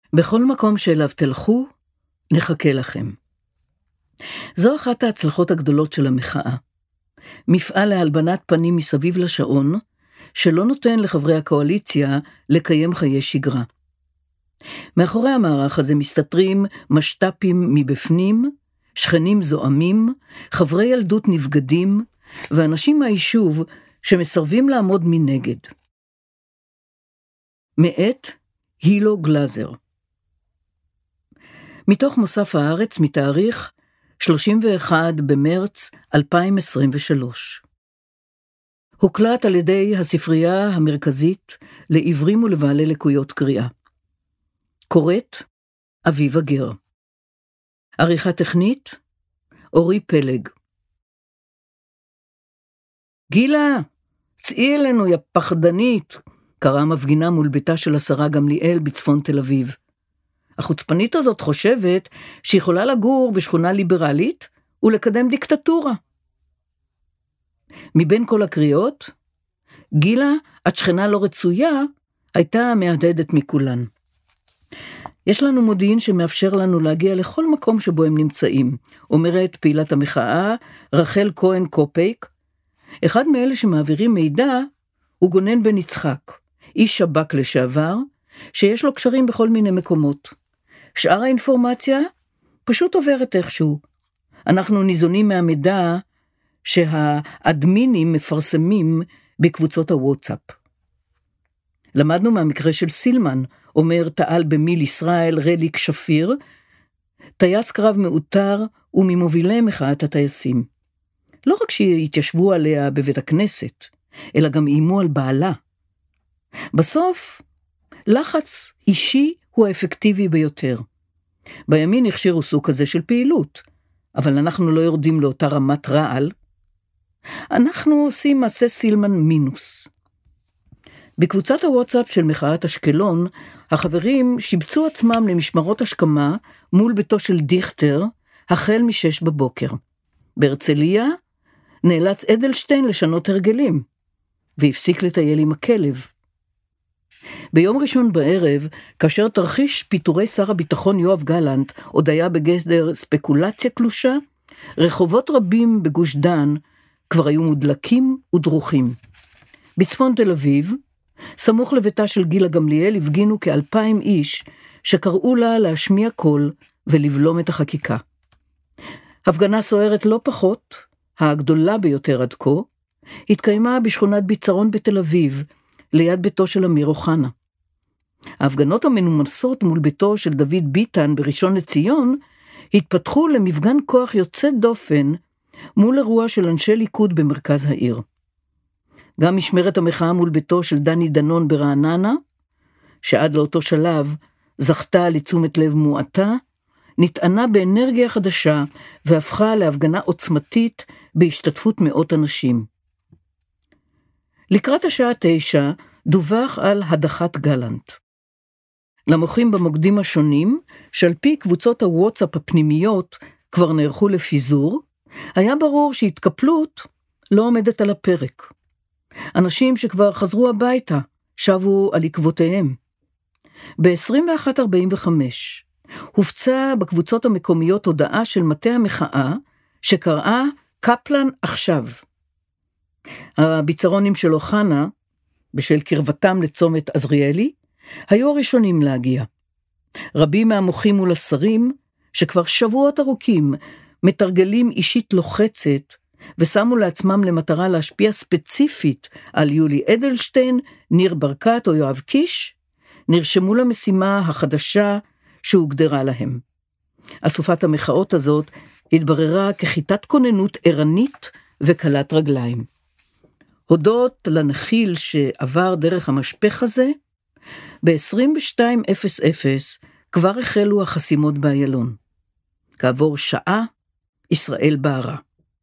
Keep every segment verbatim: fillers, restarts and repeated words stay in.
בכל מקום שאליו תלכו, נחכה לכם. זו אחת ההצלחות הגדולות של המחאה. מפעל להלבנת פנים מסביב לשעון, שלא נותן לחברי הקואליציה לקיים חיי שגרה. מאחורי המערך הזה מסתתרים משטפים מבפנים, שכנים זועמים, חברי ילדות נבגדים, ואנשים מהיישוב שמסרבים לעמוד מנגד. מאת הילו גלזר. מתוך מוסף הארץ מתאריך שלושים ואחד במרץ אלפיים עשרים ושלוש. הוקלט על ידי הספרייה המרכזית לעברים ולבעלי לקויות קריאה. קוראת אביבה גר. עריכה טכנית אורי פלג. גילה, צאי אלינו יא פחדנית, קראה מפגינה מול ביתה של השרה גמליאל בצפון תל אביב. החוצפנית הזאת חושבת שיכולה לגור בשכונה ליברלית ולקדם דיקטטורה. מבין כל הקריאות, גילה, את שכנה לא רצויה, הייתה המהדהדת מכולן. יש לנו מודיעין שמאפשר לנו להגיע לכל מקום שבו הם נמצאים, אומרת פעילת המחאה רחל כהן קופייק. אחד מאלה שמעבירים מידע הוא גונן בן יצחק, איש שב"כ לשעבר, שיש לו קשרים בכל מיני מקומות. שאר האינפורמציה פשוט עוברת איכשהו. אנחנו ניזונים מהמידע שהאדמינים מפרסמים בקבוצות הוואטסאפ. למדנו מהמקרה של סילמן, אומר תעל במיל ישראל רליק שפיר, טייס קרב מאותר וממובילי מחאת הטייסים. לא רק שהתיישבו עליה בבית הכנסת, אלא גם איימו על בעלה. בסוף, לחץ אישי הוא האפקטיבי ביותר. בימין הכשירו סוג כזה של פעילות, אבל אנחנו לא יורדים לאותה רמת רעל. אנחנו עושים מעשה סילמן מינוס. בקבוצת הוואטסאפ של מחאת אשקלון, החברים שיבצו עצמם למשמרות השכמה מול ביתו של דיכטר, החל משש בבוקר. בהרצליה נאלץ אדלשטיין לשנות הרגלים, והפסיק לטייל עם הכלב. ביום ראשון בערב, כאשר תרחיש פיטורי שר הביטחון יואב גלנט עוד היה בגדר ספקולציה קלושה, רחובות רבים בגוש דן כבר היו מודלקים ודרוכים. בצפון תל אביב, סמוך לביתה של גילה גמליאל, הפגינו כאלפיים איש שקראו לה להשמיע קול ולבלום את החקיקה. הפגנה סוערת לא פחות, הגדולה ביותר עד כה, התקיימה בשכונת ביצרון בתל אביב, ליד ביתו של אמיר אוחנה. ההפגנות המנומסות מול ביתו של דוד ביטן בראשון לציון, התפתחו למפגן כוח יוצא דופן, מול אירוע של אנשי ליכוד במרכז העיר. גם משמרת המחאה מול ביתו של דני דנון ברעננה, שעד לאותו שלב זכתה לתשומת לב מועטה, נטענה באנרגיה חדשה והפכה להפגנה עוצמתית בהשתתפות מאות אנשים. לקראת השעה תשע דווח על הדחת גלנט. למוחים במוקדים השונים, שעל פי קבוצות הוואטסאפ הפנימיות כבר נערכו לפיזור, היה ברור שהתקפלות לא עומדת על הפרק. אנשים שכבר חזרו הביתה, שבו על עקבותיהם. ב-עשרים ואחת ארבעים וחמש הופצה בקבוצות המקומיות הודעה של מטה המחאה, שקראה קפלן עכשיו. הביצרונים של אוחנה, בשל קרבתם לצומת עזריאלי, היו הראשונים להגיע. רבים מהמוחים מול השרים, שכבר שבועות ארוכים מתרגלים אישית לוחצת, ושמו לעצמם למטרה להשפיע ספציפית על יולי אדלשטיין, ניר ברקת או יואב קיש, נרשמו למשימה החדשה שהוגדרה להם. אסופת המחאות הזאת התבררה כחיטת כוננות ערנית וקלת רגליים. הודות לנחיל שעבר דרך המשפך הזה, ב-עשרים ושתיים אפס אפס כבר החלו החסימות באיילון. כעבור שעה, ישראל בערה.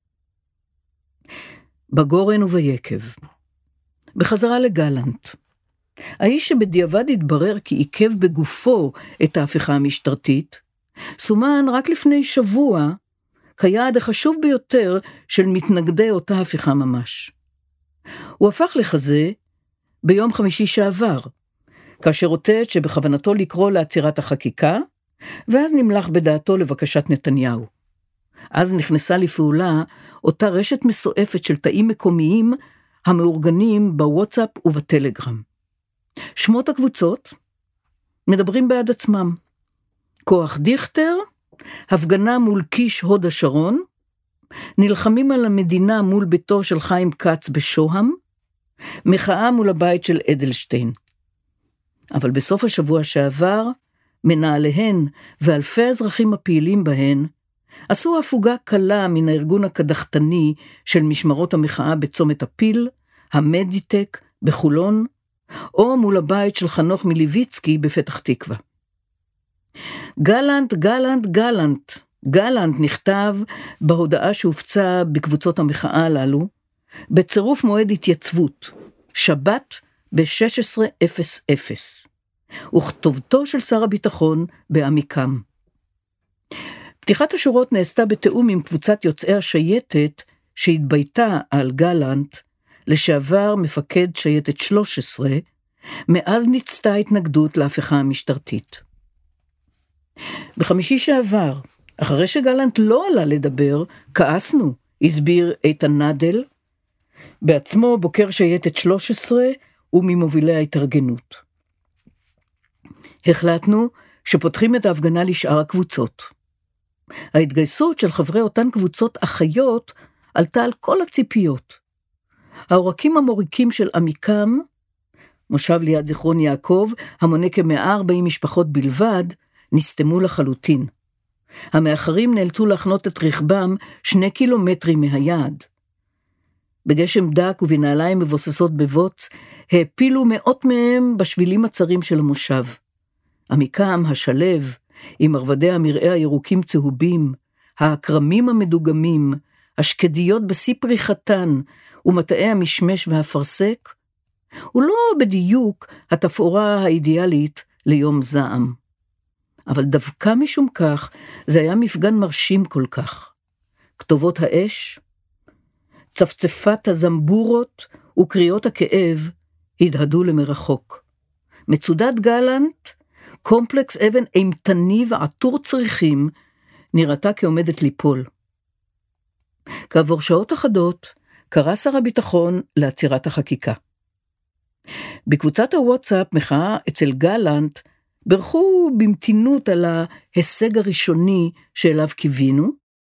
בגורן וביקב. בחזרה לגלנט. האיש שבדיעבד התברר כי עיכב בגופו את ההפיכה המשטרתית, סומן רק לפני שבוע כיעד החשוב ביותר של מתנגדי אותה הפיכה ממש. הוא הפך לכזה ביום חמישי שעבר, כאשר רוטט שבכוונתו לקרוא לעצירת החקיקה, ואז נמלך בדעתו לבקשת נתניהו. אז נכנסה לפעולה אותה רשת מסועפת של תאים מקומיים המאורגנים בוואטסאפ ובטלגרם. שמות הקבוצות מדברים בעד עצמם. כוח דיכטר, הפגנה מול קיש הוד השרון, נלחמים על המדינה מול ביתו של חיים כץ בשוהם, מחאה מול הבית של אדלשטיין. אבל בסוף השבוע שעבר, מנהליהן ואלפי האזרחים הפעילים בהן, עשו הפוגה קלה מן הארגון הקדחתני של משמרות המחאה בצומת הפיל, המדיטק בחולון, או מול הבית של חנוך מליביצקי בפתח תקווה. גלנט, גלנט, גלנט, גלנט נכתב בהודעה שהופצה בקבוצות המחאה הללו, בצירוף מועד התייצבות, שבת ב-שש עשרה אפס אפס, וכתובתו של שר הביטחון בעמיקם. פתיחת השורות נעשתה בתאום עם קבוצת יוצאי השייטת שהתבייתה על גלנט, לשעבר מפקד שייטת שלוש עשרה, מאז ניצתה התנגדות להפיכה המשטרתית. בחמישי שעבר, אחרי שגלנט לא עלה לדבר, כעסנו, הסביר איתן נדל, בעצמו בוקר שייטת שלוש עשרה וממובילי ההתארגנות. החלטנו שפותחים את ההפגנה לשאר הקבוצות. ההתגייסות של חברי אותן קבוצות אחיות עלתה על כל הציפיות. העורקים המוריקים של עמיקם, מושב ליד זיכרון יעקב, המונה כ-מאה וארבעים משפחות בלבד, נסתמו לחלוטין. המאחרים נאלצו להחנות את רכבם שני קילומטרים מהיעד. בגשם דק ובנעליים מבוססות בבוץ, העפילו מאות מהם בשבילים הצרים של המושב. עמיקם, השלב, עם מרבדי המראה הירוקים צהובים, האקרמים המדוגמים, השקדיות בשיא פריחתן, ומטעי המשמש והפרסק, הוא לא בדיוק התפאורה האידיאלית ליום זעם. אבל דווקא משום כך, זה היה מפגן מרשים כל כך. כתובות האש, צפצפת הזמבורות וקריאות הכאב הדהדו למרחוק. מצודת גלנט, קומפלקס אבן אימתני ועטור צריכים, נראתה כעומדת ליפול. כעבור שעות אחדות, קרא שר הביטחון לעצירת החקיקה. בקבוצת הוואטסאפ מחאה אצל גלנט, ברכו במתינות על ההישג הראשוני שאליו קיווינו,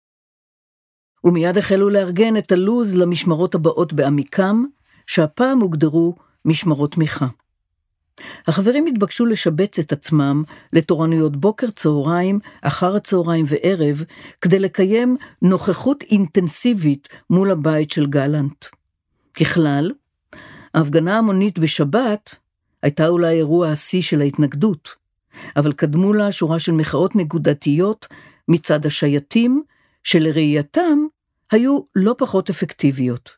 ומיד החלו לארגן את הלוז למשמרות הבאות בעמיקם, שהפעם הוגדרו משמרות תמיכה. החברים התבקשו לשבץ את עצמם לתורנויות בוקר, צהריים, אחר הצהריים וערב, כדי לקיים נוכחות אינטנסיבית מול הבית של גלנט. ככלל, ההפגנה המונית בשבת הייתה אולי אירוע השיא של ההתנגדות, אבל קדמו לה שורה של מחאות נקודתיות מצד השייטים, שלראייתם היו לא פחות אפקטיביות.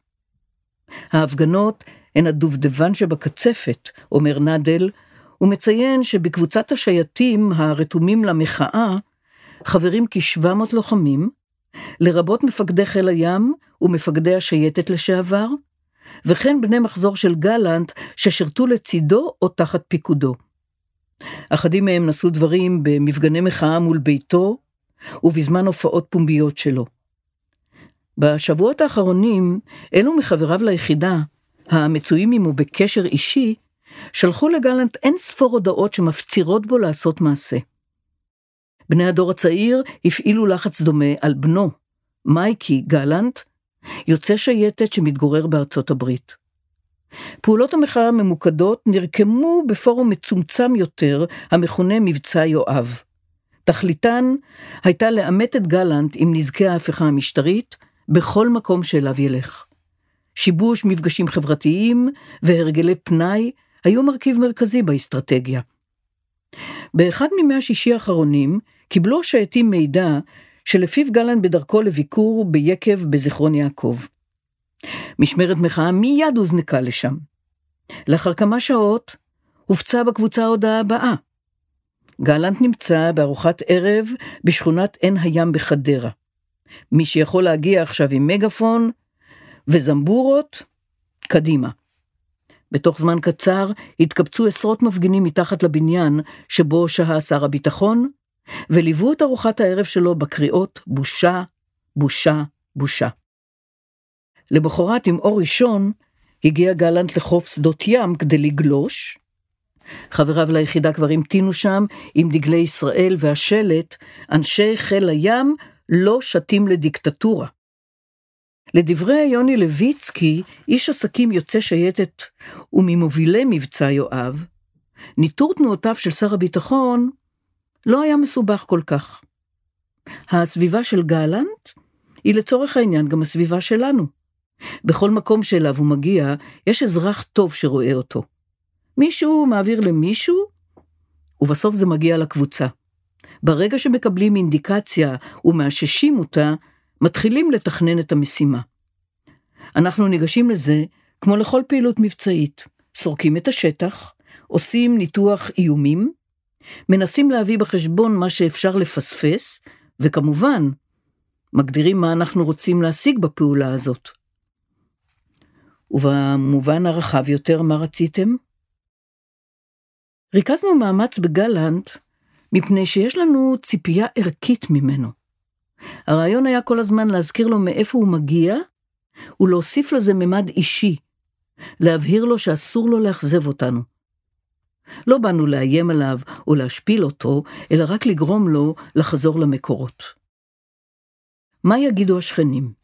ההפגנות הן הדובדבן שבקצפת, אומר נדל, ומציין שבקבוצת השייטים הרתומים למחאה, חברים כשבע מאות לוחמים, לרבות מפקדי חיל הים ומפקדי השייטת לשעבר, וכן בני מחזור של גלנט ששרתו לצידו או תחת פיקודו. אחדים מהם נשאו דברים במפגני מחאה מול ביתו, ובזמן הופעות פומביות שלו. בשבועות האחרונים, אלו מחבריו ליחידה, המצויים עמו בקשר אישי, שלחו לגלנט אין ספור הודעות שמפצירות בו לעשות מעשה. בני הדור הצעיר הפעילו לחץ דומה על בנו, מייקי גלנט, יוצא שייטת שמתגורר בארצות הברית. פעולות המחאה הממוקדות נרקמו בפורום מצומצם יותר, המכונה מבצע יואב. תכליתן הייתה לאמת את גלנט עם נזקי ההפיכה המשטרית, בכל מקום שאליו ילך. שיבוש מפגשים חברתיים והרגלי פנאי היו מרכיב מרכזי באסטרטגיה. באחד מימי השישי האחרונים קיבלו השייטים מידע שלפיו גלנט בדרכו לביקור ביקב בזיכרון יעקב. משמרת מחאה מיד הוזנקה לשם. לאחר כמה שעות הופצה בקבוצה ההודעה הבאה. גלנט נמצא בארוחת ערב בשכונת עין הים בחדרה. מי שיכול להגיע עכשיו עם מגפון וזמבורות, קדימה. בתוך זמן קצר התקבצו עשרות מפגינים מתחת לבניין שבו שהה שר הביטחון, וליוו את ארוחת הערב שלו בקריאות בושה, בושה, בושה. למחרת עם אור ראשון הגיע גלנט לחוף שדות ים כדי לגלוש. חבריו ליחידה כבר המתינו שם עם דגלי ישראל והשלט, אנשי חיל הים לא שתים לדיקטטורה. לדברי יוני לויצקי, איש עסקים יוצא שייטת וממובילי מבצע יואב, ניטור תנועותיו של שר הביטחון לא היה מסובך כל כך. הסביבה של גלנט היא לצורך העניין גם הסביבה שלנו. בכל מקום שאליו הוא מגיע, יש אזרח טוב שרואה אותו. מישהו מעביר למישהו, ובסוף זה מגיע לקבוצה. ברגע שמקבלים אינדיקציה ומאששים אותה, מתחילים לתכנן את המשימה. אנחנו ניגשים לזה כמו לכל פעילות מבצעית, סורקים את השטח, עושים ניתוח איומים, מנסים להביא בחשבון מה שאפשר לפספס, וכמובן, מגדירים מה אנחנו רוצים להשיג בפעולה הזאת. ובמובן הרחב יותר, מה רציתם? ריכזנו מאמץ בגלנט, מפני שיש לנו ציפייה ערכית ממנו. הרעיון היה כל הזמן להזכיר לו מאיפה הוא מגיע, ולהוסיף לזה ממד אישי, להבהיר לו שאסור לו לאכזב אותנו. לא באנו לאיים עליו או להשפיל אותו, אלא רק לגרום לו לחזור למקורות. מה יגידו השכנים?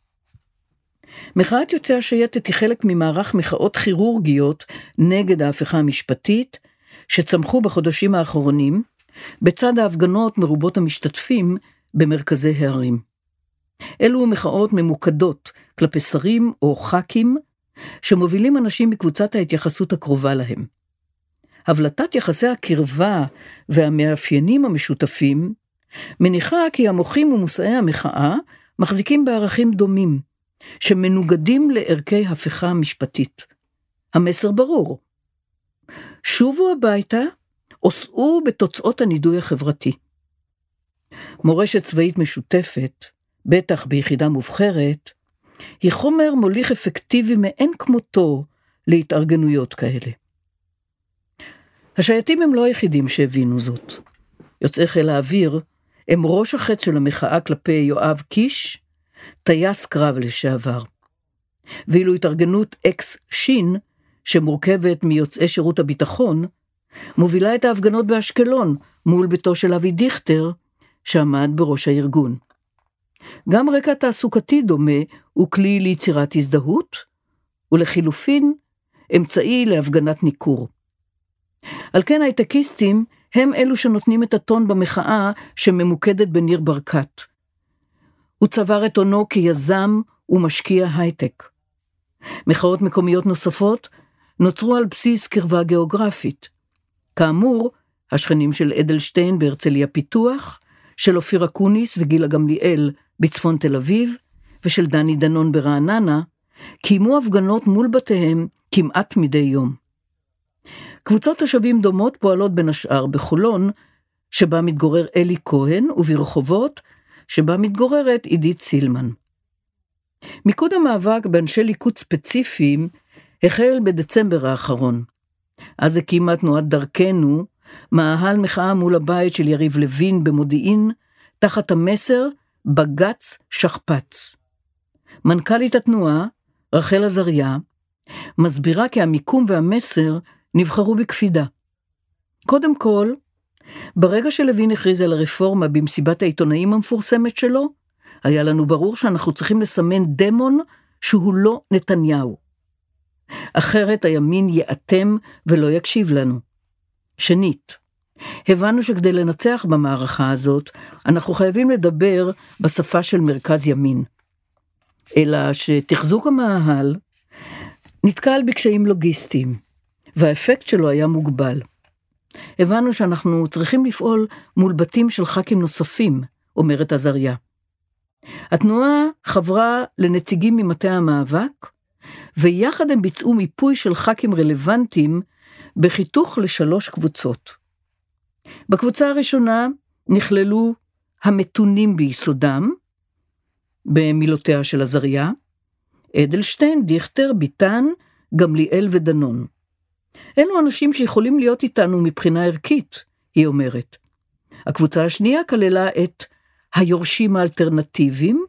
מחאת יוצאי השייטת היא חלק ממערך מחאות כירורגיות נגד ההפיכה המשפטית, שצמחו בחודשים האחרונים, בצד ההפגנות מרובות המשתתפים במרכזי הערים. אלו מחאות ממוקדות כלפי שרים או ח"כים, שמובילים אנשים מקבוצת ההתייחסות הקרובה להם. הבלטת יחסי הקרבה והמאפיינים המשותפים, מניחה כי המוחים ומושאי המחאה מחזיקים בערכים דומים, שמנוגדים לערכי הפיכה משפטית. המסר ברור. שובו הביתה, עושו בתוצאות הנידוי החברתי. מורשת צבאית משותפת, בטח ביחידה מובחרת, היא חומר מוליך אפקטיבי מאין כמותו להתארגנויות כאלה. השייטים הם לא היחידים שהבינו זאת. יוצאי חיל האוויר הם ראש החץ של המחאה כלפי יואב קיש, טייס קרב לשעבר. ואילו התארגנות אקס שין, שמורכבת מיוצאי שירות הביטחון, מובילה את ההפגנות באשקלון מול ביתו של אבי דיכטר, שעמד בראש הארגון. גם רקע תעסוקתי דומה הוא כלי ליצירת הזדהות, ולחילופין אמצעי להפגנת ניכור. על כן הייטקיסטים הם אלו שנותנים את הטון במחאה שממוקדת בניר ברקת. הוא צבר את עונו כיזם ומשקיע הייטק. מחאות מקומיות נוספות נוצרו על בסיס קרבה גיאוגרפית. כאמור, השכנים של אדלשטיין בהרצליה פיתוח, של אופיר אקוניס וגילה גמליאל בצפון תל אביב, ושל דני דנון ברעננה, קיימו הפגנות מול בתיהם כמעט מדי יום. קבוצות תושבים דומות פועלות בין השאר בחולון, שבה מתגורר אלי כהן, וברחובות, שבה מתגוררת עידית סילמן. מיקוד המאבק באנשי ליכוד ספציפיים החל בדצמבר האחרון. אז הקימה תנועת דרכנו, מאהל מחאה מול הבית של יריב לוין במודיעין, תחת המסר בגץ שכפץ. מנכ"לית התנועה, רחל עזריה, מסבירה כי המיקום והמסר נבחרו בקפידה. קודם כל, ברגע שלוין הכריז על הרפורמה במסיבת העיתונאים המפורסמת שלו, היה לנו ברור שאנחנו צריכים לסמן דמון שהוא לא נתניהו. אחרת הימין יאטם ולא יקשיב לנו. שנית, הבנו שכדי לנצח במערכה הזאת, אנחנו חייבים לדבר בשפה של מרכז ימין. אלא שתחזוק המאהל נתקל בקשיים לוגיסטיים, והאפקט שלו היה מוגבל. הבנו שאנחנו צריכים לפעול מול בתים של ח"כים נוספים, אומרת עזריה. התנועה חברה לנציגים ממטה המאבק, ויחד הם ביצעו מיפוי של ח"כים רלוונטיים בחיתוך לשלוש קבוצות. בקבוצה הראשונה נכללו המתונים ביסודם, במילותיה של עזריה, אדלשטיין, דיכטר, ביטן, גמליאל ודנון. אלו אנשים שיכולים להיות איתנו מבחינה ערכית, היא אומרת. הקבוצה השנייה כללה את היורשים האלטרנטיביים,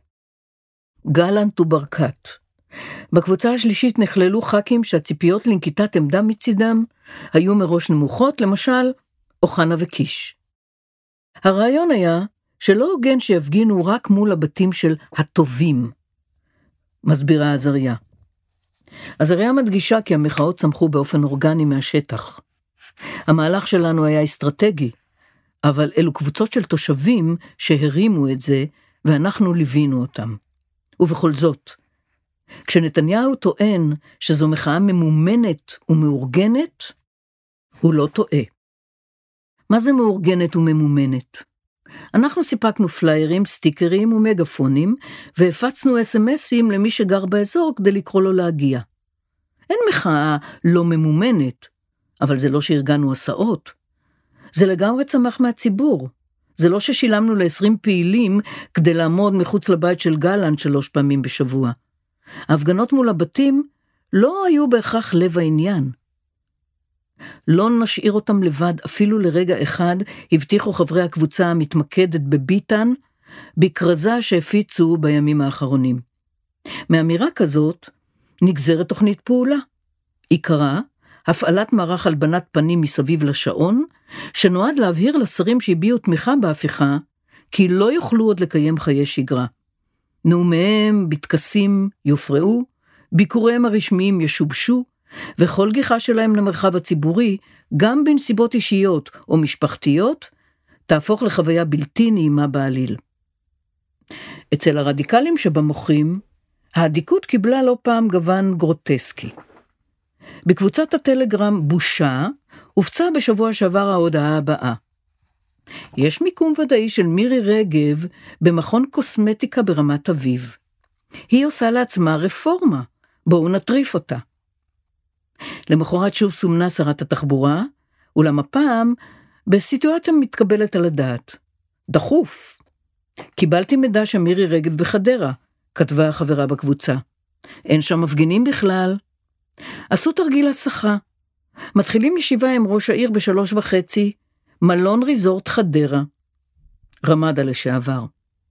גלנט וברקת. בקבוצה השלישית נכללו ח"כים שהציפיות לנקיטת עמדה מצידם היו מראש נמוכות, למשל אוחנה וקיש. הרעיון היה שלא הוגן שיפגינו רק מול הבתים של הטובים, מסבירה עזריה. עזריה מדגישה כי המחאות צמחו באופן אורגני מהשטח. המהלך שלנו היה אסטרטגי, אבל אלו קבוצות של תושבים שהרימו את זה, ואנחנו ליווינו אותם. ובכל זאת, כשנתניהו טוען שזו מחאה ממומנת ומאורגנת, הוא לא טועה. מה זה מאורגנת וממומנת? אנחנו סיפקנו פליירים, סטיקרים ומגפונים, והפצנו אס-אמסים למי שגר באזור כדי לקרוא לו להגיע. אין מחאה לא ממומנת, אבל זה לא שארגנו הסעות. זה לגמרי צמח מהציבור. זה לא ששילמנו ל-עשרים פעילים כדי לעמוד מחוץ לבית של גלנט שלוש פעמים בשבוע. ההפגנות מול הבתים לא היו בהכרח לב העניין. לא נשאיר אותם לבד אפילו לרגע אחד, הבטיחו חברי הקבוצה המתמקדת בביטן, בקרזה שהפיצו בימים האחרונים. מאמירה כזאת נגזרת תוכנית פעולה. עיקרה, הפעלת מערך הלבנת פנים מסביב לשעון, שנועד להבהיר לשרים שהביעו תמיכה בהפיכה, כי לא יוכלו עוד לקיים חיי שגרה. נאומיהם בטקסים יופרעו, ביקוריהם הרשמיים ישובשו, וכל גיחה שלהם למרחב הציבורי, גם בנסיבות אישיות או משפחתיות, תהפוך לחוויה בלתי נעימה בעליל. אצל הרדיקלים שבמוחים, האדיקות קיבלה לא פעם גוון גרוטסקי. בקבוצת הטלגרם בושה, הופצה בשבוע שעבר ההודעה הבאה. יש מיקום ודאי של מירי רגב במכון קוסמטיקה ברמת אביב. היא עושה לעצמה רפורמה, בואו נטריף אותה. למחרת שוב סומנה שרת התחבורה, אולם הפעם בסיטואציה מתקבלת על הדעת. דחוף. קיבלתי מידע שמירי רגב בחדרה, כתבה החברה בקבוצה. אין שם מפגינים בכלל. עשו תרגיל הסחה. מתחילים ישיבה עם ראש העיר בשלוש וחצי, מלון ריזורט חדרה. רמדה לשעבר.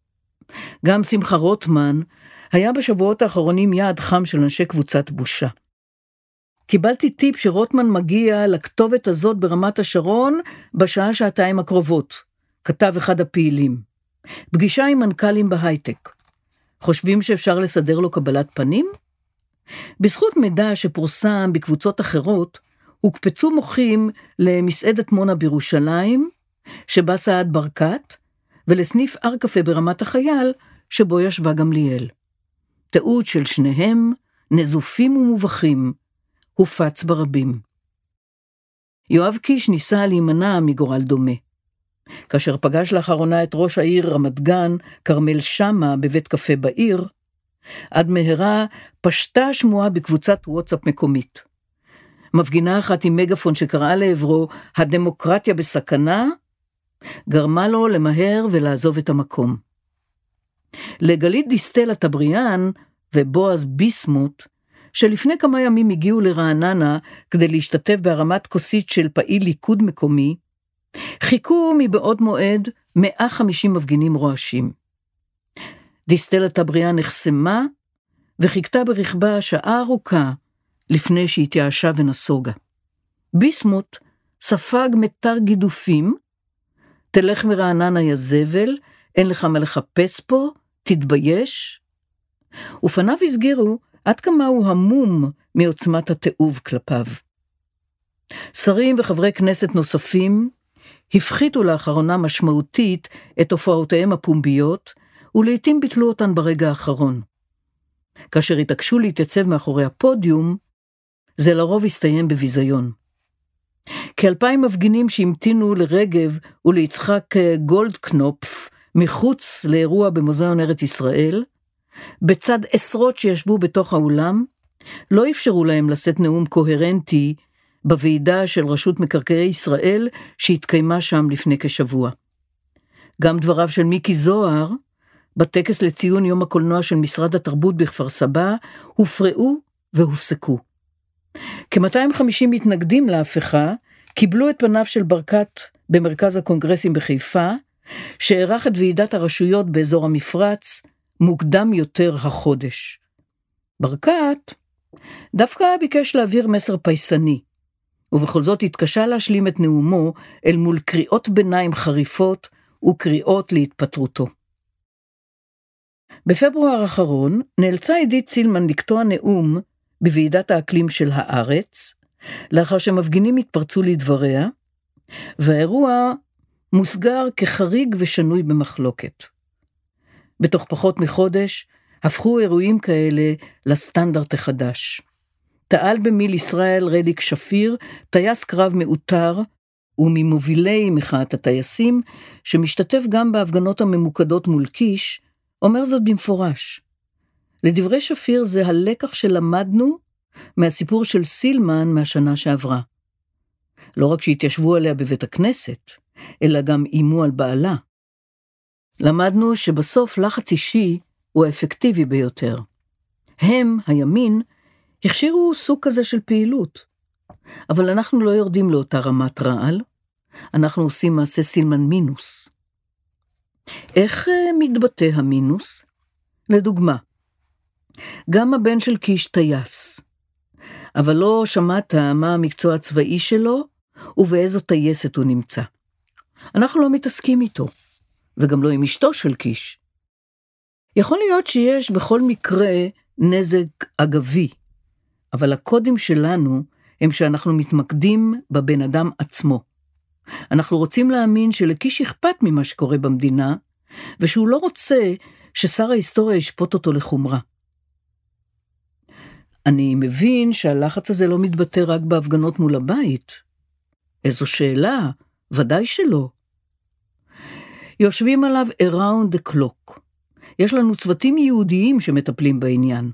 גם שמחה רוטמן היה בשבועות האחרונים יעד חם של אנשי קבוצת בושה. קיבלתי טיפ שרוטמן מגיע לכתובת הזאת ברמת השרון בשעה שעתיים הקרובות, כתב אחד הפעילים. פגישה עם מנכ"לים בהייטק. חושבים שאפשר לסדר לו קבלת פנים? בזכות מידע שפורסם בקבוצות אחרות, הוקפצו מוחים למסעדת מונה בירושלים, שבה סעד ברקת, ולסניף ארקפה ברמת החייל, שבו ישבה גמליאל. תיעוד של שניהם, נזופים ומובכים, הופץ ברבים. יואב קיש ניסה להימנע מגורל דומה. כאשר פגש לאחרונה את ראש העיר רמת גן, כרמל שמה, בבית קפה בעיר, עד מהרה פשטה השמועה בקבוצת וואטסאפ מקומית. מפגינה אחת עם מגפון שקראה לעברו, הדמוקרטיה בסכנה, גרמה לו למהר ולעזוב את המקום. לגלית דיסטל הטבריאן ובועז ביסמוט, שלפני כמה ימים הגיעו לרעננה כדי להשתתף בהרמת כוסית של פעיל ליכוד מקומי, חיכו מבעוד מועד מאה וחמישים מפגינים רועשים. דיסטל הטבריאן נחסמה וחיכתה ברכבה שעה ארוכה לפני שהתייאשה ונסוגה. ביסמוט ספג מתר גידופים, תלך מרעננה יזבל, אין לך מה לחפש פה, תתבייש. ופניו הסגירו עד כמה הוא המום מעוצמת התיעוב כלפיו. שרים וחברי כנסת נוספים הפחיתו לאחרונה משמעותית את הופעותיהם הפומביות, ולעיתים ביטלו אותן ברגע האחרון. כאשר התעקשו להתייצב מאחורי הפודיום, זה לרוב הסתיים בביזיון. כאלפיים מפגינים שהמתינו לרגב וליצחק גולדקנופף מחוץ לאירוע במוזיאון ארץ ישראל, בצד עשרות שישבו בתוך האולם, לא אפשרו להם לשאת נאום קוהרנטי בוועידה של רשות מקרקעי ישראל שהתקיימה שם לפני כשבוע. גם דבריו של מיקי זוהר, בטקס לציון יום הקולנוע של משרד התרבות בכפר סבא, הופרעו והופסקו. כ-מאתיים וחמישים מתנגדים להפיכה קיבלו את פניו של ברקת במרכז הקונגרסים בחיפה, שערך את ועידת הרשויות באזור המפרץ מוקדם יותר החודש. ברקת דווקא ביקש להעביר מסר פייסני, ובכל זאת התקשה להשלים את נאומו אל מול קריאות ביניים חריפות וקריאות להתפטרותו. בפברואר האחרון נאלצה עידית סילמן לקטוע נאום בוועידת האקלים של הארץ, לאחר שמפגינים התפרצו לדבריה, והאירוע מוסגר כחריג ושנוי במחלוקת. בתוך פחות מחודש הפכו אירועים כאלה לסטנדרט החדש. תעל במיל ישראל רליק שפיר, טייס קרב מאותר, וממובילי מחאת הטייסים, שמשתתף גם בהפגנות הממוקדות מול קיש, אומר זאת במפורש. לדברי שפיר זה הלקח שלמדנו מהסיפור של סילמן מהשנה שעברה. לא רק שהתיישבו עליה בבית הכנסת, אלא גם אימו על בעלה. למדנו שבסוף לחץ אישי הוא האפקטיבי ביותר. הם, הימין, הכשירו סוג כזה של פעילות. אבל אנחנו לא יורדים לאותה רמת רעל, אנחנו עושים מעשה סילמן מינוס. איך מתבטא המינוס? לדוגמה, גם הבן של קיש טייס, אבל לא שמעת מה המקצוע הצבאי שלו ובאיזו טייסת הוא נמצא. אנחנו לא מתעסקים איתו, וגם לא עם אשתו של קיש. יכול להיות שיש בכל מקרה נזק אגבי, אבל הקודים שלנו הם שאנחנו מתמקדים בבן אדם עצמו. אנחנו רוצים להאמין שלקיש אכפת ממה שקורה במדינה, ושהוא לא רוצה ששר ההיסטוריה ישפוט אותו לחומרה. אני מבין שהלחץ הזה לא מתבטא רק בהפגנות מול הבית. איזו שאלה, ודאי שלא. יושבים עליו around the clock. יש לנו צוותים יהודיים שמטפלים בעניין.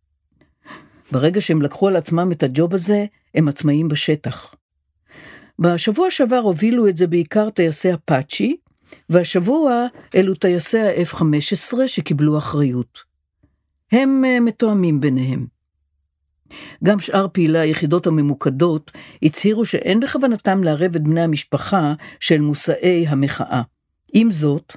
ברגע שהם לקחו על עצמם את הג'וב הזה, הם עצמאים בשטח. בשבוע שעבר הובילו את זה בעיקר טייסי אפאצ'י, והשבוע אלו טייסי ה-אף חמש עשרה שקיבלו אחריות. הם מתואמים ביניהם. גם שאר פעילי היחידות הממוקדות הצהירו שאין בכוונתם לערב את בני המשפחה של מושאי המחאה. עם זאת,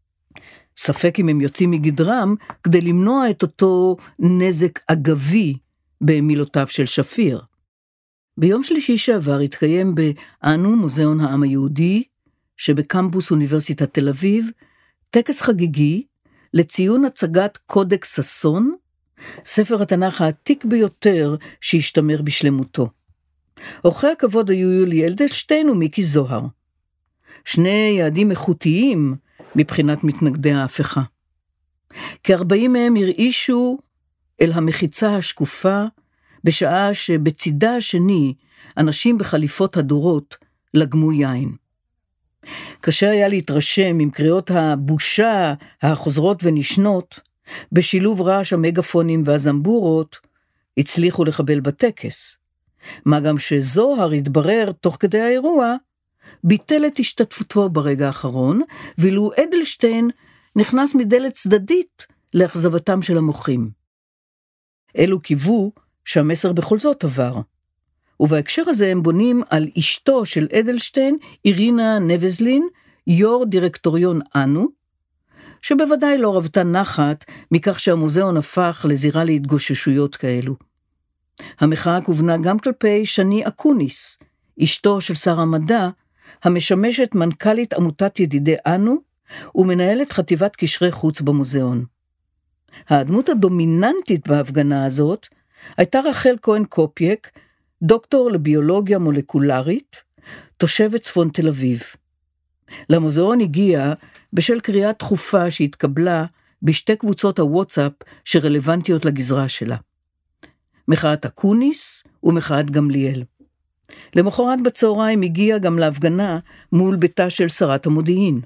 ספק אם הם יוצאים מגדרם כדי למנוע את אותו נזק אגבי במילותיו של שפיר. ביום שלישי שעבר התקיים באנו מוזיאון העם היהודי, שבקמפוס אוניברסיטת תל אביב, טקס חגיגי לציון הצגת קודקס ששון, ספר התנ"ך העתיק ביותר שהשתמר בשלמותו. אורחי הכבוד היו יולי אדלשטיין ומיקי זוהר. שני יעדים איכותיים מבחינת מתנגדי ההפיכה. כ-ארבעים מהם הרעישו אל המחיצה השקופה, בשעה שבצידה השני אנשים בחליפות הדורות לגמו יין. קשה היה להתרשם עם קריאות הבושה החוזרות ונשנות, בשילוב רעש המגפונים והזמבורות, הצליחו לחבל בטקס. מה גם שזוהר התברר תוך כדי האירוע, ביטל את השתתפותו ברגע האחרון, ואילו אדלשטיין נכנס מדלת צדדית לאכזבתם של המוחים. אלו קיוו שהמסר בכל זאת עבר, ובהקשר הזה הם בונים על אשתו של אדלשטיין, אירינה נבזלין, יו"ר דירקטוריון אנו, שבוודאי לא רבתה נחת מכך שהמוזיאון הפך לזירה להתגוששויות כאלו. המחאה כוונה גם כלפי שני אקוניס, אשתו של שר המדע, המשמשת מנכ"לית עמותת ידידי אנו, ומנהלת חטיבת קשרי חוץ במוזיאון. הדמות הדומיננטית בהפגנה הזאת, הייתה רחל כהן קופייק, דוקטור לביולוגיה מולקולרית, תושבת צפון תל אביב. למוזיאון הגיעה בשל קריאה דחופה שהתקבלה בשתי קבוצות הוואטסאפ שרלוונטיות לגזרה שלה. מחאת אקוניס ומחאת גמליאל. למחרת בצהריים הגיעה גם להפגנה מול ביתה של שרת המודיעין.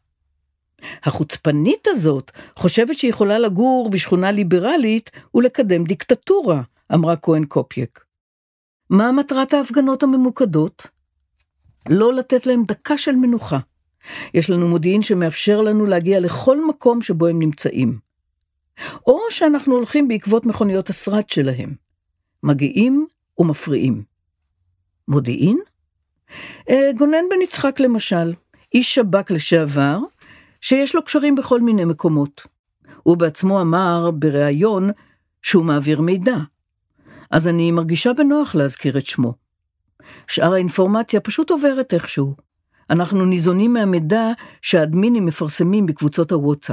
החוצפנית הזאת חושבת שהיא יכולה לגור בשכונה ליברלית ולקדם דיקטטורה, אמרה כהן קופייק. מה מטרת ההפגנות הממוקדות? לא לתת להם דקה של מנוחה. יש לנו מודיעין שמאפשר לנו להגיע לכל מקום שבו הם נמצאים. או שאנחנו הולכים בעקבות מכוניות השרד שלהם. מגיעים ומפריעים. מודיעין? גונן בן יצחק למשל, איש שב"כ לשעבר, שיש לו קשרים בכל מיני מקומות. הוא בעצמו אמר בריאיון שהוא מעביר מידע. אז אני מרגישה בנוח להזכיר את שמו. שאר האינפורמציה פשוט עוברת איכשהו. אנחנו ניזונים מהמידע שהאדמינים מפרסמים בקבוצות הוואטסאפ.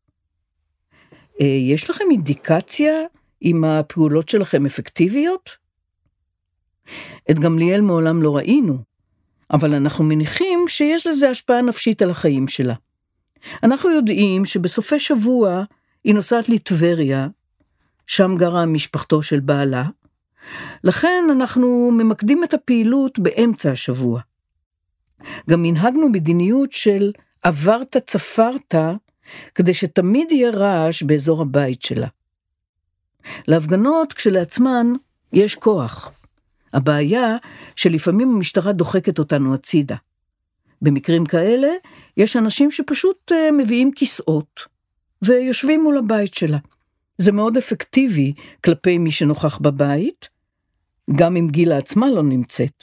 יש לכם אינדיקציה אם הפעולות שלכם אפקטיביות? את גמליאל מעולם לא ראינו, אבל אנחנו מניחים שיש לזה השפעה נפשית על החיים שלה. אנחנו יודעים שבסופי שבוע היא נוסעת לטבריה, שם גרה משפחתו של בעלה, לכן אנחנו ממקדים את הפעילות באמצע השבוע. גם הנהגנו מדיניות של עברת צפרת, כדי שתמיד יהיה רעש באזור הבית שלה. להפגנות כשלעצמן יש כוח. הבעיה שלפעמים המשטרה דוחקת אותנו הצידה. במקרים כאלה יש אנשים שפשוט מביאים כיסאות ויושבים מול הבית שלה. זה מאוד אפקטיבי כלפי מי שנוכח בבית, גם אם גילה עצמה לא נמצאת.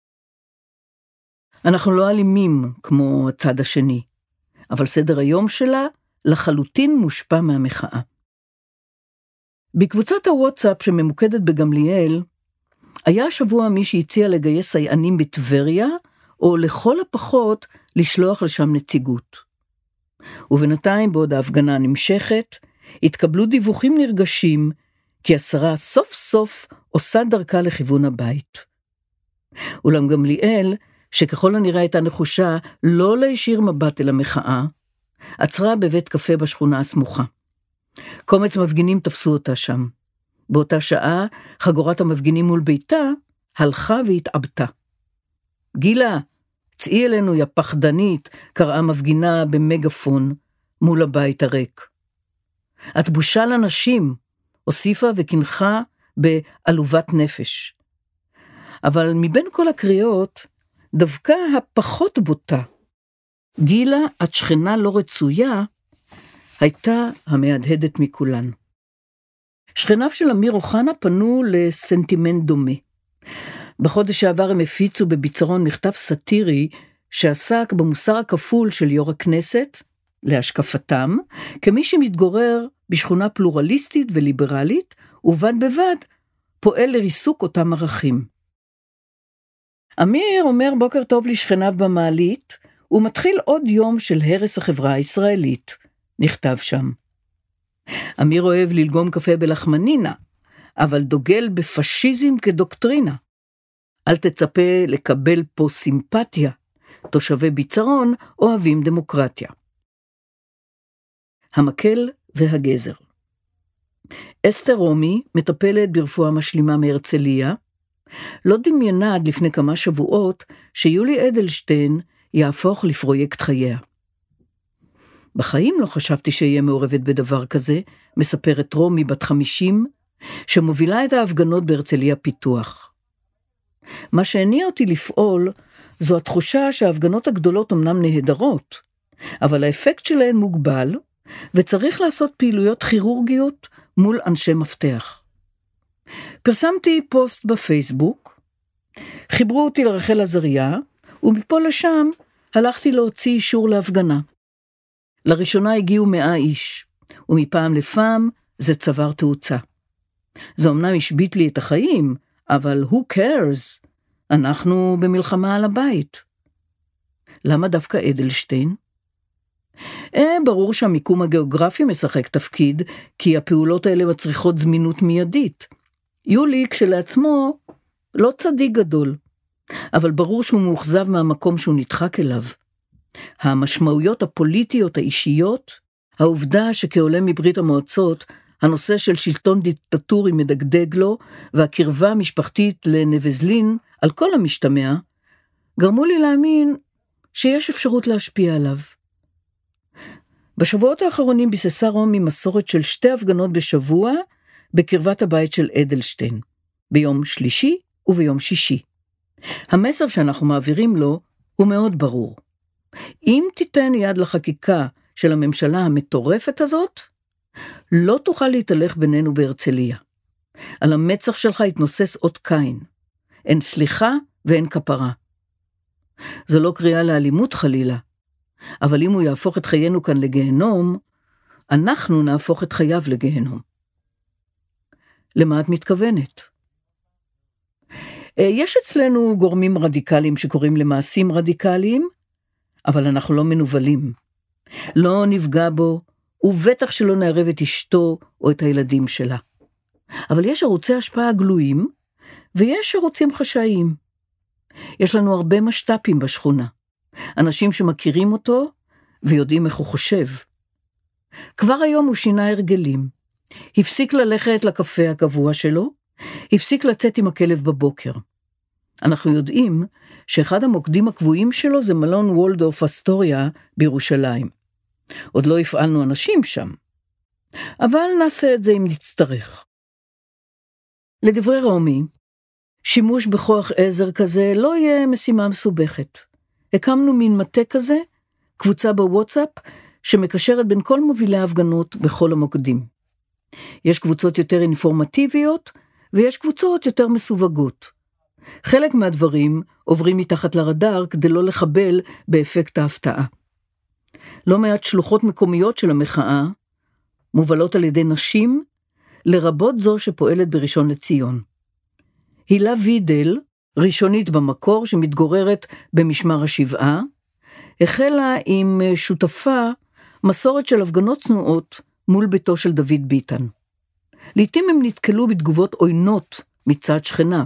אנחנו לא אלימים כמו הצד השני, אבל סדר היום שלה לחלוטין מושפע מהמחאה. בקבוצת הוואטסאפ שממוקדת בגמליאל, היה השבוע מי שהציע לגייס סייענים בטבריה, או לכל הפחות לשלוח לשם נציגות. ובינתיים בעוד ההפגנה נמשכת, התקבלו דיווחים נרגשים, כי השרה סוף סוף עושה דרכה לכיוון הבית. אולם גמליאל, שככל הנראה הייתה נחושה לא להישיר מבט אל המחאה, עצרה בבית קפה בשכונה הסמוכה. קומץ מפגינים תפסו אותה שם. באותה שעה, חגורת המפגינים מול ביתה הלכה והתאבטה. גילה, צאי אלינו יא פחדנית, קראה מפגינה במגפון מול הבית הריק. את בושה לנשים, הוסיפה וכנחה בעלובת נפש. אבל מבין כל הקריאות, דווקא הפחות בוטה, גילה, את שכנה לא רצויה, הייתה המהדהדת מכולן. שכניו של אמיר אוחנה פנו לסנטימנט דומה. בחודש שעבר הם הפיצו בביצרון מכתב סטירי שעסק במוסר הכפול של יו"ר הכנסת, להשקפתם, כמי שמתגורר בשכונה פלורליסטית וליברלית, ובד בבד פועל לריסוק אותם ערכים. אמיר אומר בוקר טוב לשכניו במעלית, ומתחיל עוד יום של הרס החברה הישראלית, נכתב שם. אמיר אוהב ללגום קפה בלחמנינה, אבל דוגל בפשיזם כדוקטרינה. אל תצפה לקבל פה סימפתיה, תושבי ביצרון אוהבים דמוקרטיה. המקל והגזר. אסתר רומי, מטפלת ברפואה משלימה מהרצליה, לא דמיינה עד לפני כמה שבועות שיולי אדלשטיין יהפוך לפרויקט חייה. בחיים לא חשבתי שיהיה מעורבת בדבר כזה, מספרת רומי בת חמישים, שמובילה את ההפגנות בהרצליה פיתוח. מה שהניע אותי לפעול, זו התחושה שההפגנות הגדולות אמנם נהדרות, אבל האפקט שלהן מוגבל, וצריך לעשות פעילויות כירורגיות מול אנשי מפתח. פרסמתי פוסט בפייסבוק, חיברו אותי לרחל עזריה, ומפה לשם הלכתי להוציא אישור להפגנה. לראשונה הגיעו מאה איש, ומפעם לפעם זה צבר תאוצה. זה אמנם השביט לי את החיים, אבל who cares? אנחנו במלחמה על הבית. למה דווקא אדלשטיין? אה, ברור שהמיקום הגיאוגרפי משחק תפקיד, כי הפעולות האלה מצריכות זמינות מיידית. יולי כשלעצמו לא צדיק גדול, אבל ברור שהוא מאוכזב מהמקום שהוא נדחק אליו. המשמעויות הפוליטיות האישיות, העובדה שכעולה מברית המועצות, הנושא של שלטון דיקטטורי מדגדג לו, והקרבה המשפחתית לנבזלין, על כל המשתמע, גרמו לי להאמין שיש אפשרות להשפיע עליו. בשבועות האחרונים ביססה רומי מסורת של שתי הפגנות בשבוע, בקרבת הבית של אדלשטיין, ביום שלישי וביום שישי. המסר שאנחנו מעבירים לו הוא מאוד ברור. אם תיתן יד לחקיקה של הממשלה המטורפת הזאת, לא תוכל להתהלך בינינו בהרצליה. על המצח שלך התנוסס אות קין. אין סליחה ואין כפרה. זו לא קריאה לאלימות חלילה, אבל אם הוא יהפוך את חיינו כאן לגיהנום, אנחנו נהפוך את חייו לגיהנום. למה את מתכוונת? יש אצלנו גורמים רדיקליים שקוראים למעשים רדיקליים, אבל אנחנו לא מנובלים. לא נפגע בו, ובטח שלא נערב את אשתו או את הילדים שלה. אבל יש ערוצי השפעה גלויים, ויש ערוצים חשאיים. יש לנו הרבה משת"פים בשכונה. אנשים שמכירים אותו, ויודעים איך הוא חושב. כבר היום הוא שינה הרגלים. הפסיק ללכת לקפה הקבוע שלו, הפסיק לצאת עם הכלב בבוקר. אנחנו יודעים שאחד המוקדים הקבועים שלו זה מלון וולדורף אסטוריה בירושלים. עוד לא הפעלנו אנשים שם, אבל נעשה את זה אם נצטרך. לדברי רומי, שימוש בכוח עזר כזה לא יהיה משימה מסובכת. הקמנו מין מטה כזה, קבוצה בוואטסאפ, שמקשרת בין כל מובילי ההפגנות בכל המוקדים. יש קבוצות יותר אינפורמטיביות, ויש קבוצות יותר מסווגות. חלק מהדברים עוברים מתחת לרדאר כדי לא לחבל באפקט ההפתעה. לא מעט שלוחות מקומיות של המחאה, מובלות על ידי נשים, לרבות זו שפועלת בראשון לציון. הילה וידל, ראשונית במקור שמתגוררת במשמר השבעה, החלה עם שותפה מסורת של הפגנות צנועות מול ביתו של דוד ביטן. לעתים הם נתקלו בתגובות עוינות מצד שכניו.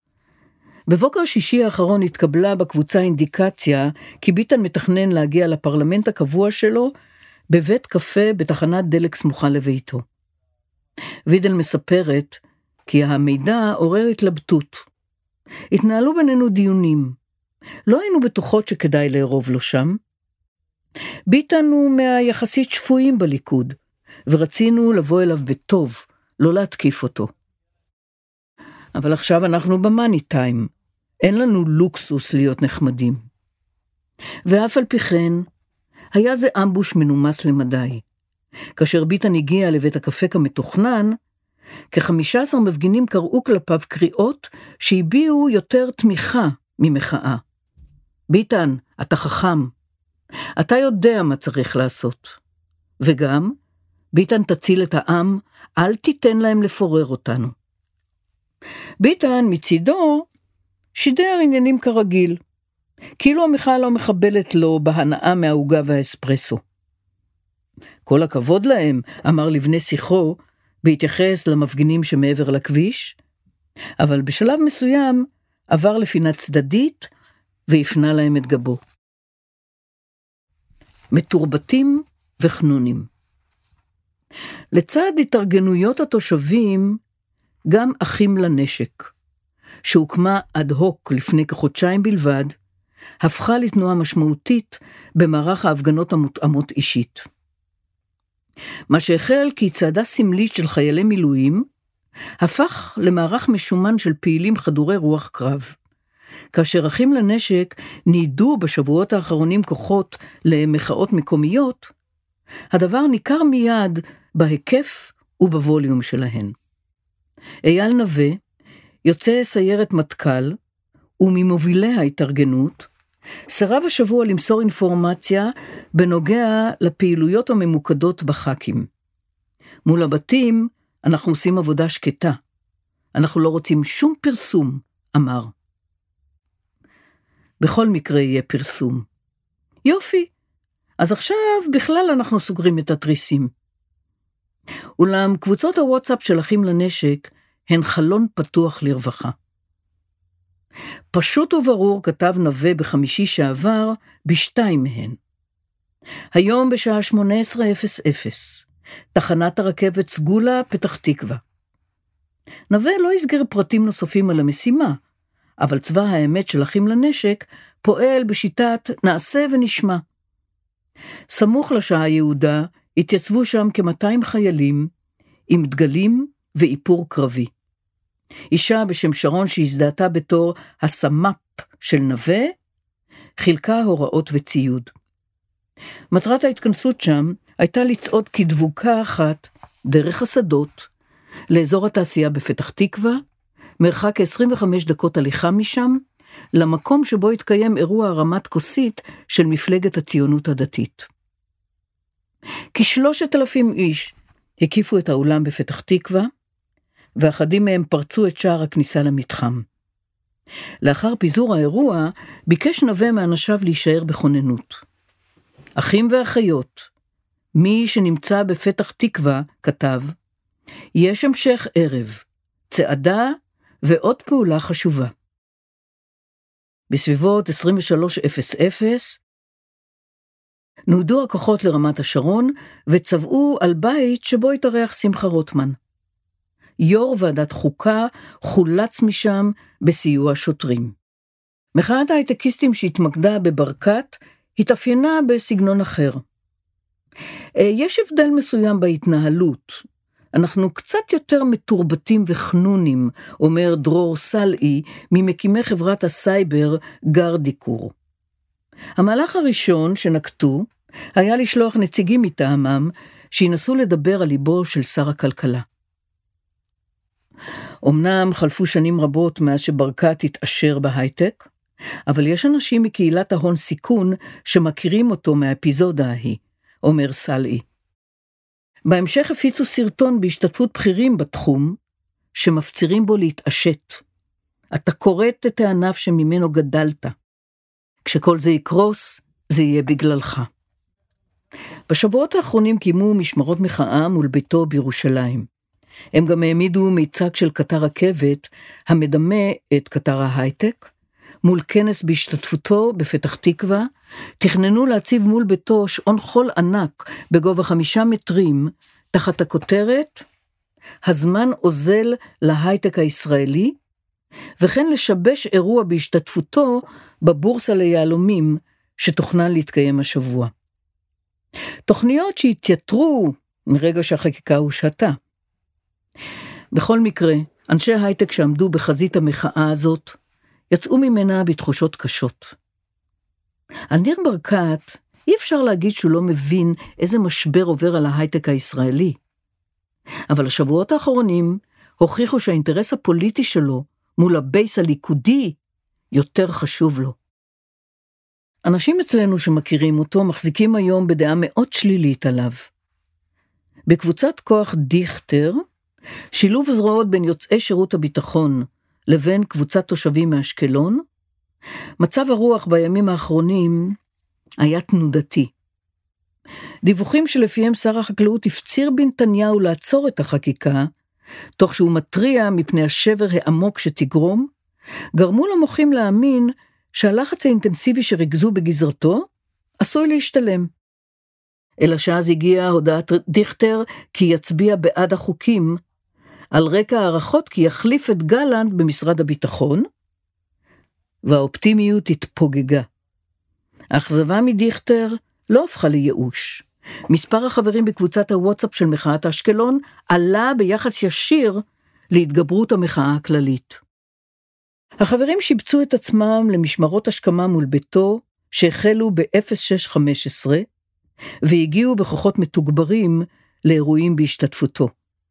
בבוקר שישי האחרון התקבלה בקבוצה אינדיקציה כי ביטן מתכנן להגיע לפרלמנט הקבוע שלו בבית קפה בתחנת דלק סמוכה לביתו. וידל מספרת כי המידע עורר התלבטות. התנהלו בינינו דיונים. לא היינו בטוחות שכדאי לערוב לו שם. ביטן הוא מהיחסית שפויים בליכוד, ורצינו לבוא אליו בטוב, לא להתקיף אותו. אבל עכשיו אנחנו במאני טיים. אין לנו לוקסוס להיות נחמדים. ואף על פי כן, היה זה אמבוש מנומס למדי. כאשר ביטן הגיע לבית הקפה כמתוכנן, כ-חמישה עשר מפגינים קראו כלפיו קריאות שהביעו יותר תמיכה ממחאה. ביטן, אתה חכם. אתה יודע מה צריך לעשות. וגם, ביטן תציל את העם, אל תיתן להם לפורר אותנו. ביטן מצידו שידר עניינים כרגיל, כאילו המחאה לא מחבלת לו בהנאה מהעוגה והאספרסו. כל הכבוד להם, אמר לבני שיחו, בהתייחס למפגינים שמעבר לכביש, אבל בשלב מסוים עבר לפינה צדדית והפנה להם את גבו. מתורבתים וחנונים. לצד התארגנויות התושבים, גם אחים לנשק, שהוקמה אד הוק לפני כחודשיים בלבד, הפכה לתנועה משמעותית במערך ההפגנות המותאמות אישית. מה שהחל כצעדה סמלית של חיילי מילואים, הפך למערך משומן של פעילים חדורי רוח קרב. כאשר אחים לנשק נידו בשבועות האחרונים כוחות למחאות מקומיות, הדבר ניכר מיד בהיקף ובווליום שלהן. אייל נווה, יוצא סיירת מטכ"ל, וממובילי ההתארגנות, סירב השבוע למסור אינפורמציה בנוגע לפעילויות הממוקדות בחקים. מול הבתים אנחנו עושים עבודה שקטה. אנחנו לא רוצים שום פרסום, אמר. בכל מקרה יהיה פרסום. יופי, אז עכשיו בכלל אנחנו סוגרים את התריסים. אולם קבוצות הוואטסאפ של אחים לנשק הן חלון פתוח לרווחה. פשוט וברור כתב נווה בחמישי שעבר בשתיים מהן. היום בשעה שמונה עשרה אפס אפס, תחנת הרכבת סגולה פתח תקווה. נווה לא הסגר פרטים נוספים על המשימה, אבל צבא האמת של אחים לנשק פועל בשיטת נעשה ונשמע. סמוך לשעה יהודה התייצבו שם כ-מאתיים חיילים עם דגלים ואיפור קרבי. אישה בשם שרון שהזדהתה בתור הסמ"פ של נווה, חילקה הוראות וציוד. מטרת ההתכנסות שם הייתה לצעוד כדבוקה אחת דרך השדות, לאזור התעשייה בפתח תקווה, מרחק עשרים וחמש דקות הליכה משם, למקום שבו התקיים אירוע הרמת כוסית של מפלגת הציונות הדתית. כשלושת אלפים איש הקיפו את האולם בפתח תקווה, ואחדים מהם פרצו את שער הכניסה למתחם. לאחר פיזור האירוע, ביקש נווה מאנשיו להישאר בכוננות. אחים ואחיות, מי שנמצא בפתח תקווה, כתב, יש המשך ערב, צעדה ועוד פעולה חשובה. בסביבות עשרים ושלוש אפס אפס, נועדו הכוחות לרמת השרון, וצבעו על בית שבו התארח שמחה רוטמן. יו"ר ועדת חוקה חולץ משם בסיוע שוטרים. מחאת ההייטקיסטים שהתמקדה בברקת, התאפיינה בסגנון אחר. יש הבדל מסוים בהתנהלות. אנחנו קצת יותר מתורבתים וחנונים, אומר דרור סלעי, ממקימי חברת הסייבר גרדיקור. המהלך הראשון שנקטו, היה לשלוח נציגים מטעמם, שינסו לדבר על ליבו של שר הכלכלה. אמנם חלפו שנים רבות מאז שברקת התאשר בהייטק, אבל יש אנשים מקהילת ההון סיכון שמכירים אותו מהאפיזודה ההיא, אומר סלעי. בהמשך הפיצו סרטון בהשתתפות בכירים בתחום, שמפצירים בו להתעשת. אתה קוראת את הענף שממנו גדלת. כשכל זה יקרוס, זה יהיה בגללך. בשבועות האחרונים קיימו משמרות מחאה מול ביתו בירושלים. הם גם העמידו מיצג של קטר רכבת, המדמה את קטר ההייטק, מול כנס בהשתתפותו בפתח תקווה, תכננו להציב מול ביתו שעון חול ענק בגובה חמישה מטרים, תחת הכותרת, הזמן עוזל להייטק הישראלי, וכן לשבש אירוע בהשתתפותו בבורסה ליהלומים שתוכנן להתקיים השבוע. תוכניות שהתייתרו מרגע שהחקיקה הושתה. בכל מקרה, אנשי הייטק שעמדו בחזית המחאה הזאת, יצאו ממנה בתחושות קשות. על ניר ברקת, אי אפשר להגיד שהוא לא מבין איזה משבר עובר על ההייטק הישראלי. אבל השבועות האחרונים הוכיחו שהאינטרס הפוליטי שלו מול הבייס הליכודי יותר חשוב לו. אנשים אצלנו שמכירים אותו מחזיקים היום בדעה מאוד שלילית עליו. בקבוצת כוח דיכטר, שילוב זרועות בין יוצאי שירות הביטחון לבין קבוצת תושבים מאשקלון, מצב הרוח בימים האחרונים היה תנודתי. דיווחים שלפיהם שר החקלאות הפציר בנתניהו לעצור את החקיקה, תוך שהוא מטריע מפני השבר העמוק שתגרום, גרמו למוחים להאמין שהלחץ האינטנסיבי שריגזו בגזרתו עשוי להשתלם. אלא שאז הגיעה הודעת דיכטר כי יצביע בעד החוקים, על רקע הערכות כי יחליף את גלנט במשרד הביטחון, והאופטימיות התפוגגה. האכזבה מדיכטר לא הפכה לייאוש. מספר החברים בקבוצת הוואטסאפ של מחאת אשקלון עלה ביחס ישיר להתגברות המחאה הכללית. החברים שיבצו את עצמם למשמרות השכמה מול ביתו, שהחלו ב-אפס שש חמש עשרה, והגיעו בכוחות מתוגברים לאירועים בהשתתפותו.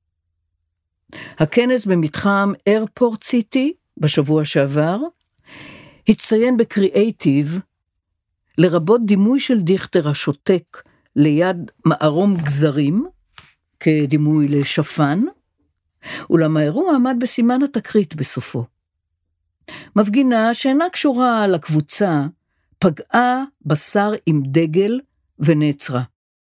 הכנס במתחם איירפורט סיטי בשבוע שעבר, הצטיין בקריאייטיב, לרבות דימוי של דיכטר השותק ליד מערום גזרים, כדימוי לשפן, אולם האירוע עמד בסימן התקרית בסופו. מפגינה שאינה קשורה לקבוצה, פגעה בשר עם דגל ונעצרה.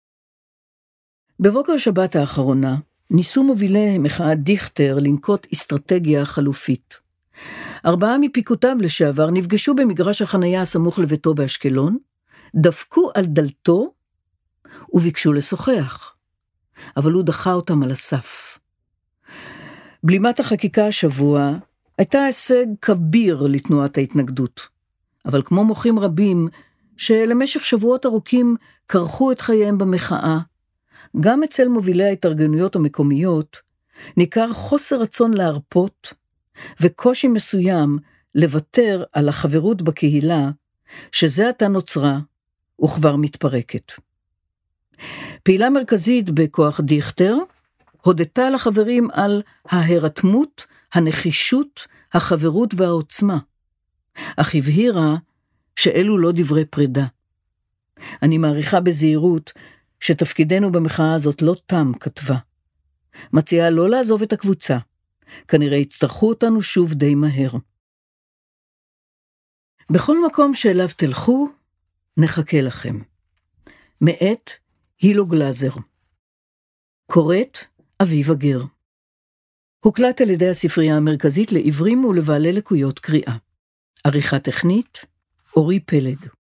בבוקר שבת האחרונה, ניסו מובילי מחאת דיכטר לנקוט אסטרטגיה חלופית. ארבעה מפיקותיו לשעבר נפגשו במגרש החנייה הסמוך לביתו באשקלון, דפקו על דלתו וביקשו לשוחח, אבל הוא דחה אותם על הסף. בלימת החקיקה השבוע הייתה הישג כביר לתנועת ההתנגדות, אבל כמו מוחים רבים שלמשך שבועות ארוכים קרחו את חייהם במחאה, גם אצל מובילי ההתארגנויות המקומיות ניכר חוסר רצון להרפות וקושי מסוים לוותר על החברות בקהילה שזה עתה נוצרה וכבר מתפרקת. פעילה מרכזית בכוח דיכטר, הודתה לחברים על ההירתמות, הנחישות, החברות והעוצמה, אך הבהירה שאלו לא דברי פרידה. אני מעריכה בזהירות שתפקידנו במחאה הזאת לא תם, כתבה. מציעה לא לעזוב את הקבוצה, כנראה יצטרכו אותנו שוב די מהר. בכל מקום שאליו תלכו, נחכה לכם. מאת הילו גלזר. קוראת אביבה גר. הוקלט על ידי הספרייה המרכזית לעברים ולבעלי לקויות קריאה. עריכה טכנית, אורי פלד.